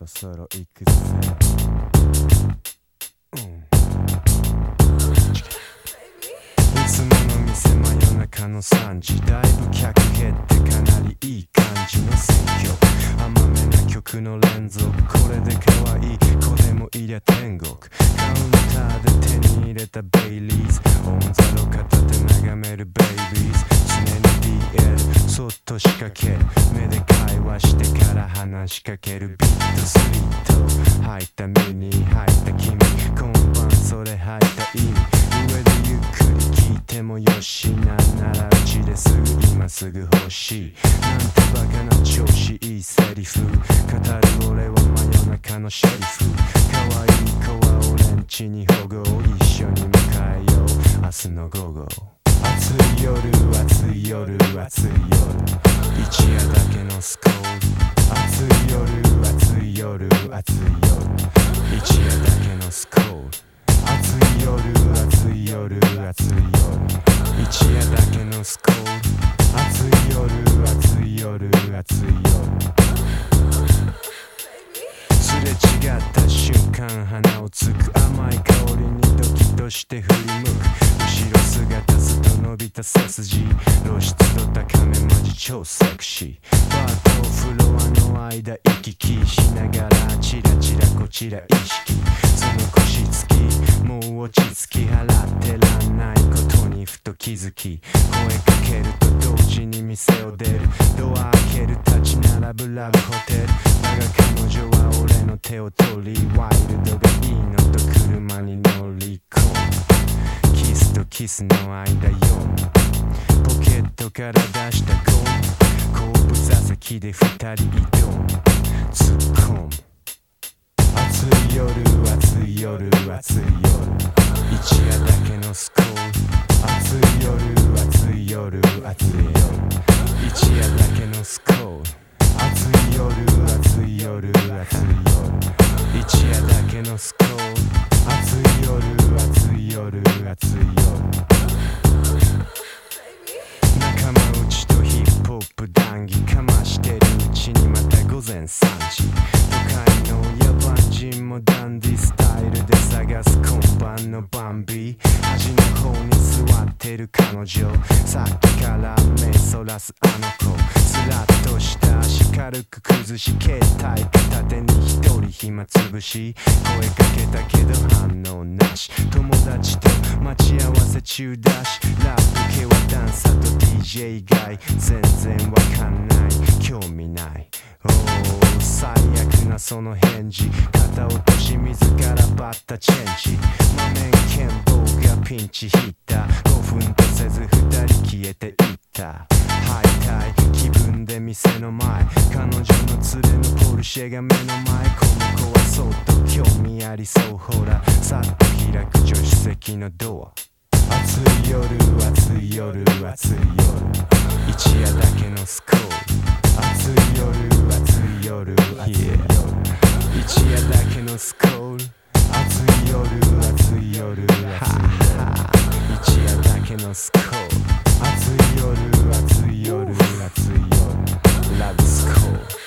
ろそろ行くぜ、いつもの店真夜中の3時、だいぶ客減ってかなりいい感じの選挙、甘めな曲の連続、これで可愛い子でもいりゃ天国、カウンターで手に入れたベイリーズ、オンザロ片手眺めるベイビーズ、常に DL そっと仕掛け、目で会話してから話しかける、ビットスリート入ったミニ入った君、今晩それ入った意味、上でゆっくり聞いてもよし、なんならうちですぐ今すぐ欲しい、なんてバカな調子いいセリフ、語る俺は真夜中のシェリフ、可愛い子は俺んちに保護、一緒に迎えよう明日の午後、暑い夜暑い夜暑い夜、一夜だけのスコール、暑い夜暑い夜暑い夜、一夜だけのスコール、暑い夜暑い夜暑い夜、一夜だけのスコール、暑い夜暑い夜暑い夜、すれ違った瞬間鼻をつく、甘い香りにドキッとして振り向く、後ろ姿すと伸びた背筋、露出度高めマジ超セクシー、バーとフロアの間行き来しながらチラチラこちら意識、その腰つきもう落ち着き払ってらんないことにふと気づき、声かけると同時に店を出る、ドア開ける立ち並ぶラブホテル、だが彼女は俺の手を取り、ワイルドがいいのと車に乗り込む、キスとキスの間4、ポケットから出したゴム、後部座席で二人挑む、突っ込む、暑い夜暑い夜暑い夜、一夜だけのスコール、暑い夜暑い夜暑い夜、一夜だけのスコール、暑い夜暑い夜暑い夜、一夜だけのスコール、暑い夜暑い夜暑い夜、仲間内とヒップホップ談義かましてるうちにまた午前3時、都会の野蛮人もダンディスタイルで探す今晩のバンビー、端の方に座ってる彼女、さっきから目そらすあの子、スラッとした足軽く崩し、携帯片手に一人暇つぶし、声かけたけど反応なし、友達と待ち合わせ中だし、ラップ系はダンサーと DJ 以外全然わかんない、興味ない、最悪なその返事、片落とし自らバッタチェンジ、マメン剣棒がピンチヒッター、5分とせず2人消えていった、ハイタイ気分で店の前、彼女の連れのポルシェが目の前、この子はそっと興味ありそう、ほらさっと開く助手席のドア、暑い夜暑い夜暑い夜、一夜だけのスコール、暑い夜暑い夜暑い夜、一夜だけのスコール、暑い夜暑い夜暑い夜、一夜だけのスコール、暑い夜暑い夜暑い夜、ラブスコール。